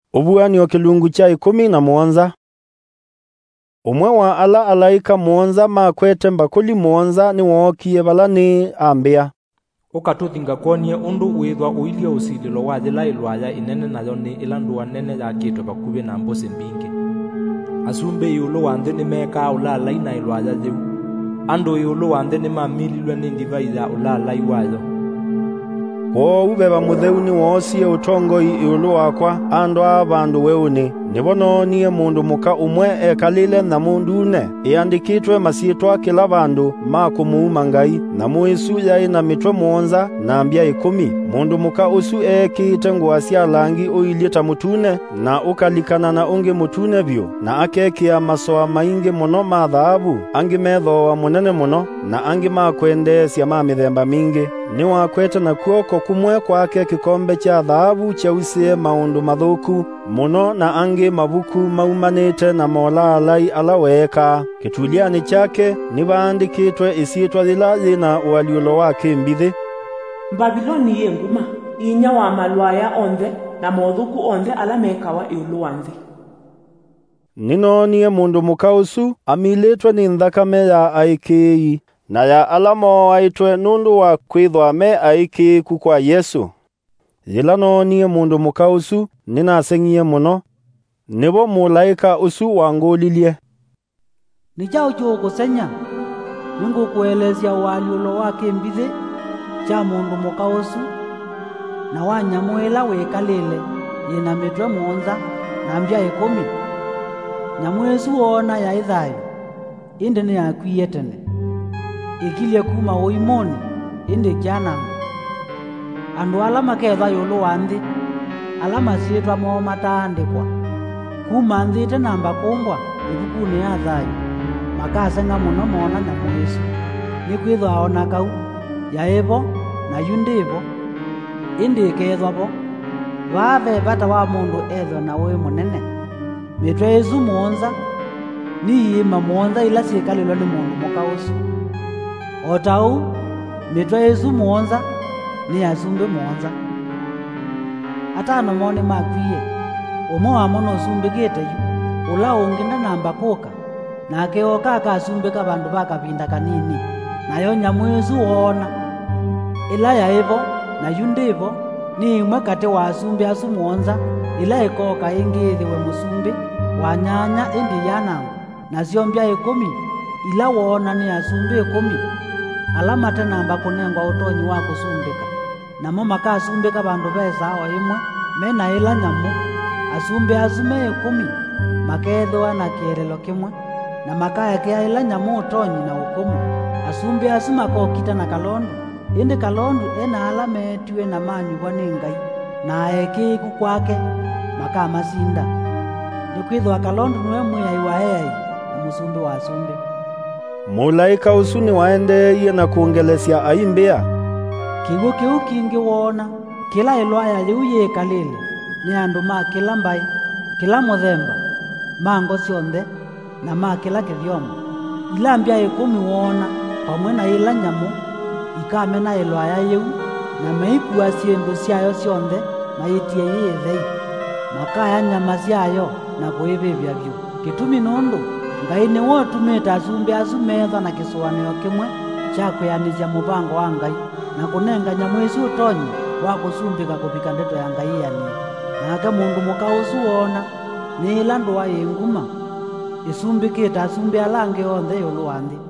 Ubuanio kilungu cha 17. Umwe wa ala alaika muonza makwete mbakuli muonza ni wokie balani ambia. Ukatuthinga konie undu withwa uilio usililo wathila ilwaya inene nayo ni ilandua nene ya kitwe bakubi na mbose mbingi. Asumbe yulu wanthe ni meka ulala ina ilwaya jiu. Andu yulu wanthe ni mamililwe ni ndivai ya ulala iwayo. Ubeba mutheuni wosie utongo yulu wakwa ando abandu weuni. Nibono niye mundu muka umwe ekalile na mundune. Iandikitwe masitwa kila bandu makumuuma Ngai na muisu yai na mitwe muonza na ambia 10. Mundu muka usu ekite nguasia langi uilita mutune na ukalikana na ungi mutune vyo na akekia masoa maingi muno ma dhahabu angi methoa munene muno na angi makwendesya mamithemba mingi. Ni wakwete na kuoko kumwe kwake kikombe cha dhahabu cheusie maundu mathuku muno na angi mabuku maumanite na mola alai alaweka. Kituliani chake ni baandikitwe isitwa thilathi na ualiulo wake mbithi. Babiloni yenguma inya wa malwaya onthe na mothuku onthe alamekawa iulu wanthi. Nino niye mundu mukausu amilitwe ni nthakame ya aikii na ya alamo aitwe nundu wa kwithwa me aiki kukwa Yesu. Yilano niye mundu mukausu ninasengie muno. Nibo mulaika usu wangulilie. Nijao kusenya Mungu kuelezea waliulo wake mbithi cha mundu mukausu na wanyamuela wekalile yina mitwe muonza na ambia 10. Nyamwesu ona ya ithayo indi ni akwiye tene ikilie kuma uimoni indi jana andu alama ketha yulu wanthi alama sietwa mo mataandikwa kuma nthite namba kungwa ibukuni ya thayo makasenga muno mona Nyamwesu ni kwithwa ona kau ya evo na yundivo indi kethwabo vave bata wa mundu etho na we munene mitwe isu muonza ni ima muonza ila sikalilwa ni mundu mukausu otau mitwe isu muonza ni asumbe muonza atano mone makwiye umo wa mono sumbikite yu ula ungina namba kuka na keoka akasumbika bandu bakapinda kanini nayo Nyamwesu ona ila ya evo na yundivo ni imwe kati wa asumbi asumuonza ila ikoka ingithiwe musumbi wa nyanya indi yanangu na siombia 10 ila wona ni asumbi 10 alama namba kunengwa utonyi wa kusumbika namo makasumbika bandu besa o imwe mena ila nyamu asumbi asume 10 makethwa na kierelo kimwe na makaya kia ila nyamu utonyi na ukumu asumbi asuma kokita na kalondu indi kalondu ena alame tiwe na manyuwa ni Ngai na ekiku kwake makamasinda nikwithwa kalondu niwe mwiyai wa eyai na musumbi wa asumbi. Mulaika usuni waendeye na kuongelesya aimbia kigo kiu kingi wona kila ilwaya liu yekalile ni andu ma kila mbai kila muthemba mango sionthe na ma kila kithyomo ila ambia 10 wona pamwe na ila nyamu ikamena ilwaya yeu na meikua siendu siayo sionthe maitie yithei makaya nyama siayo na kuivivya vyu kitumi nundu Ngai ni wotumita asumbi asumetha na kisuanio kimwe cha kuyanizya mupango wa Ngai na kunenga Nyamwesu utonyi wa kusumbika kupika ndeto ya Ngai yani nake mundu mukausu wona ni ila nduwa yenguma isumbikita asumbi alange onthe yulu wanthi.